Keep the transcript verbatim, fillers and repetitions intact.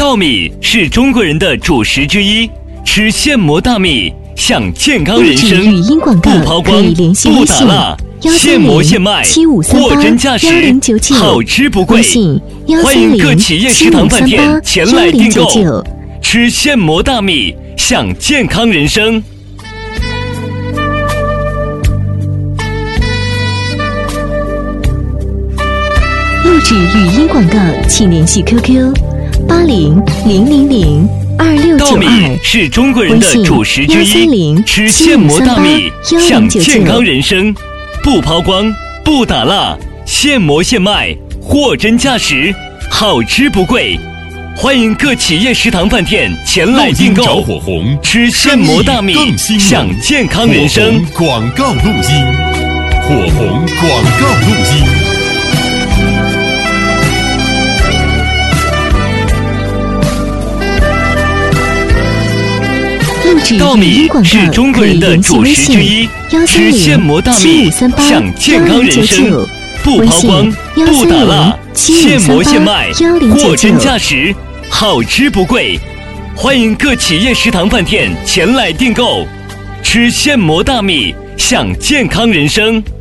稻米是中国人的主食之一，吃现磨大米享健康人生。 语音广告不抛光，不打蜡，现磨现卖，货真价实，好吃不贵。欢迎各企业食堂饭店前来订购，吃现磨大米享健康人生。 录制语音广告，请联系 Q Q 八零零零零二六九二。 稻米是中国人的主食之一，吃现磨大米享健康人生。不抛光，不打蜡，现磨现卖，货真价实，好吃不贵。欢迎各企业食堂饭店前来订购， 着火红， 吃现磨大米享健康人生。 广告录音，火红广告录音。 稻米是中国人的主食之一，吃现磨大米享健康人生。不抛光，不打蜡，现磨现卖，货真价实，好吃不贵。欢迎各企业食堂饭店前来订购，吃现磨大米享健康人生。